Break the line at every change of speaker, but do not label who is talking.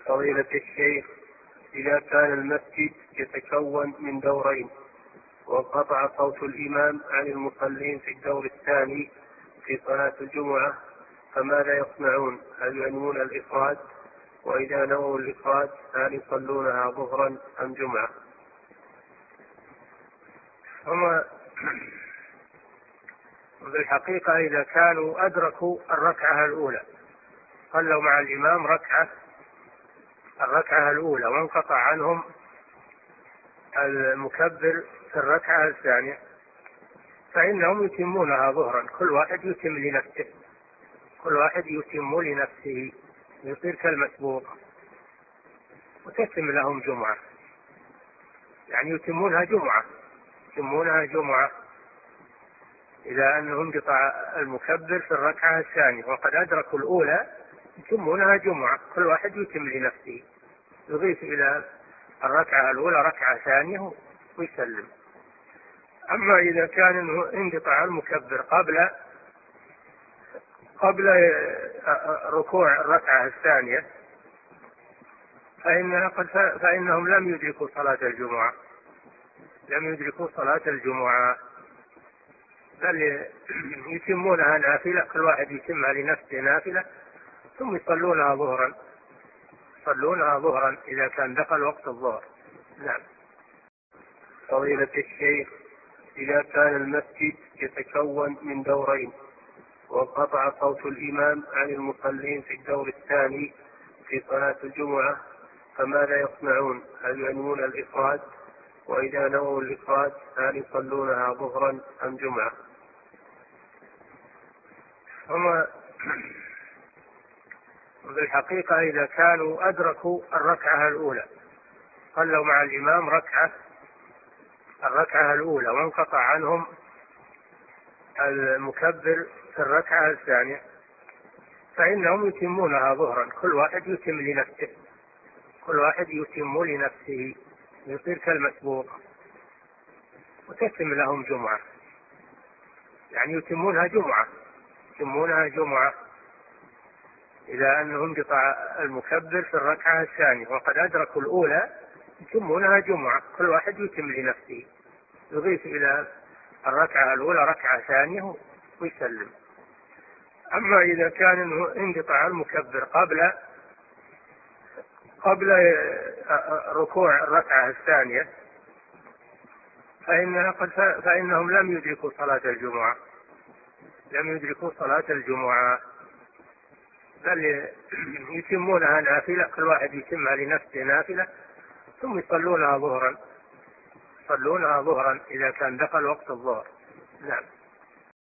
فضيلة الشيخ، إذا كان المسجد يتكون من دورين وانقطع صوت الإمام عن المصلين في الدور الثاني في صلاة الجمعة فماذا يصنعون؟ هل ينوون الإفراد؟ وإذا نووا الإفراد هل يصلونها ظهرا أم جمعة؟
هم بالحقيقة إذا كانوا أدركوا الركعة الأولى صلوا مع الإمام الركعة الأولى وانقطع عنهم المكبر في الركعة الثانية فإنهم يتمونها ظهرا، كل واحد يتم لنفسه يصير كالمسبوق وتتم لهم جمعة، يعني يتمونها جمعة إذا أنهم انقطع المكبر في الركعة الثانية وقد أدركوا الأولى يتمونها جمعة، كل واحد يتم لنفسه يضيف إلى الركعة الأولى ركعة ثانية ويسلم. أما إذا كان انقطع المكبر قبل ركوع الركعة الثانية فإنهم لم يدركوا صلاة الجمعة، بل يتمونها نافلة، كل واحد يتمها لنفسه نافلة ثم يصلونها ظهرا إذا كان دخل وقت الظهر. نعم.
فضيلة الشيخ، إذا كان المسجد يتكون من دورين وانقطع صوت الإمام عن المصلين في الدور الثاني في صلاة الجمعة فماذا يصنعون؟ هل ينوون الإفراد؟ وإذا نووا الإفراد هل يصلونها ظهرا أم جمعة؟
هم بالحقيقة إذا كانوا أدركوا الركعة الأولى صلوا مع الإمام الركعة الأولى وانقطع عنهم المكبر في الركعة الثانية فإنهم يتمونها ظهرا، كل واحد يتم لنفسه يصير كالمسبوق وتتم لهم جمعة، يعني يتمونها جمعة إذا أنهم انقطع المكبر في الركعة الثانية وقد أدركوا الأولى يتمونها جمعة، كل واحد يتم لنفسه يضيف إلى الركعة الأولى ركعة ثانية ويسلم. أما إذا كان انقطع المكبر قبل ركوع الركعة الثانية فإنهم لم يدركوا صلاة الجمعة، بل يتمونها نافلة، كل واحد يتمها لنفسه نافلة ثم يصلونها ظهرا إذا كان دخل وقت الظهر. نعم.